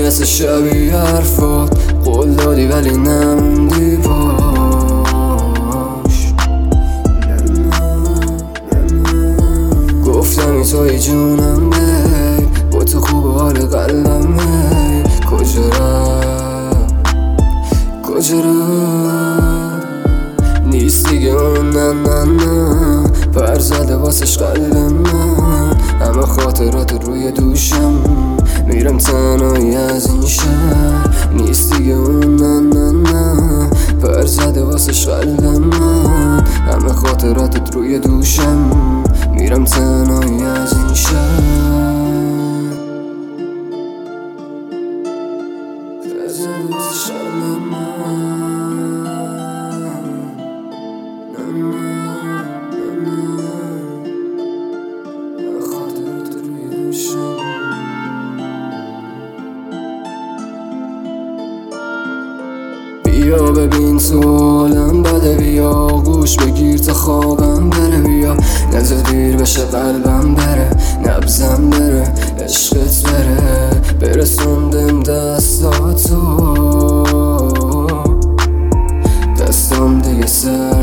مثل شبیه حرفات قول دادی ولی نموندی باش. گفتم توی جونم بی با تو خوب حال قلبم هی کجا رفت نیست دیگه اون نه پر زده واسش قلب من. همه خاطرات روی دوشم میرم تنهایی از این شهر. نیست دیگه اون نه پر زده واسش قلب من. همه خاطراتت روی دوشم میرم تنهایی از این شهر. پر زده واسش قلب من. بیا ببین تو حالم بده، بیا گوش بگیر تا خوابم بره، بیا نزد دیر بشه قلبم بره، نبزم بره، عشقت بره، برسوندم دستاتو، دستم دیگه